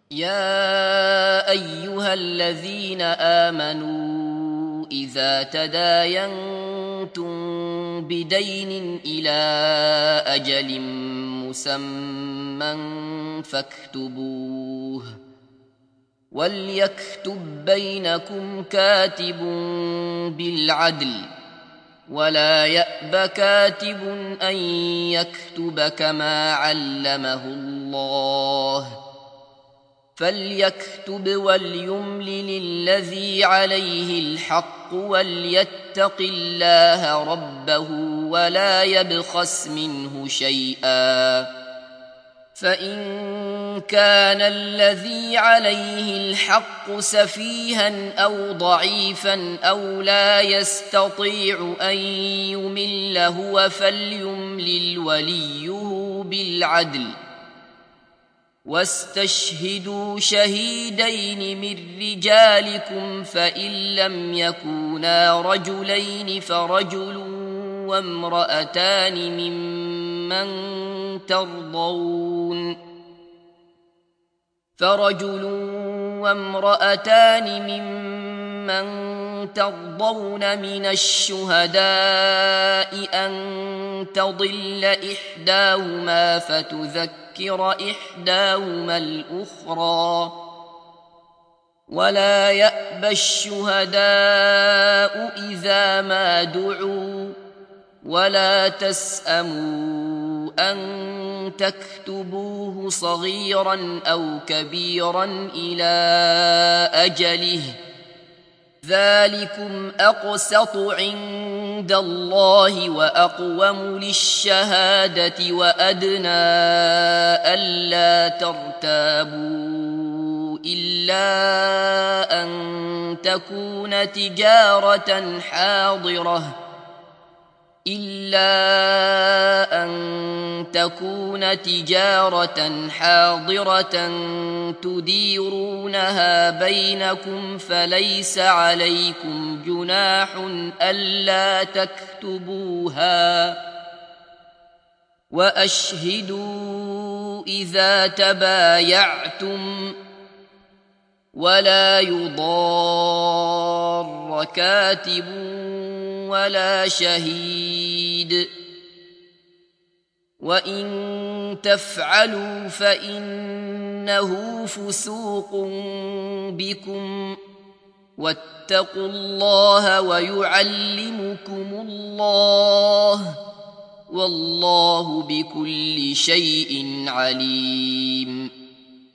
يا أيها الذين آمنوا إذا تداينتم بدين إلى أجل مسمى فاكتبوه، وليكتب بينكم كاتب بالعدل، ولا يأب كاتب أن يكتب كما علمه الله، فليكتب وليملل الذي عليه الحق وليتق الله ربه ولا يبخس منه شيئا، فإن كان الذي عليه الحق سفيها أو ضعيفا أو لا يستطيع أن يمل هو فليملل وليه بالعدل، واستشهدوا شهيدين من رجالكم، فإن لم يكونا رجلين فرجل وامرأتان ممن ترضون من الشهداء أن تضل إحداهما فتذكر إحداهما الأخرى، ولا يأبى الشهداء إذا ما دعوا، ولا تسأموا أن تكتبوه صغيرا أو كبيرا إلى أجله، ذلكم أقسط عند الله وأقوم للشهادة وأدنى ألا ترتابوا إلا أن تكون تجارة حاضرة تديرونها بينكم، فليس عليكم جناح ألا تكتبوها، وأشهدوا إذا تبايعتم، ولا يضار كاتب ولا شهيد، وإن تفعلوا فإنه فسوق بكم، واتقوا الله ويعلمكم الله، والله بكل شيء عليم.